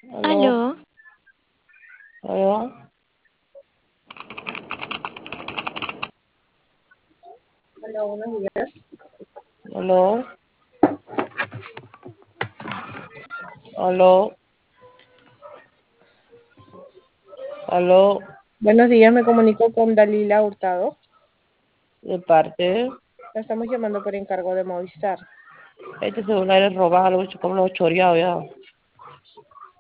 Aló, Aló, aló, Hola, buenos días. aló, aló, aló, Buenos días, me comunico con Dalila Hurtado. de parte. La estamos llamando por encargo de Movistar. Este celular es robado, como lo he choreado ya.